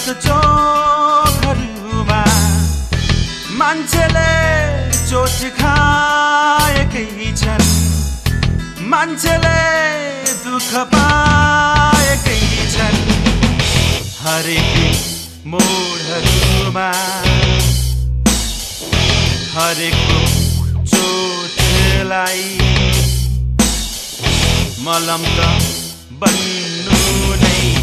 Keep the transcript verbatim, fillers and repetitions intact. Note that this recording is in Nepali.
जस्तो चोकहरूमा मान्छेले चोट खाएकै छन्, मान्छेले दुःख पाएकै छन्। हरेक मोडहरूमा हरेक चोटलाई मलम त बन्नु नै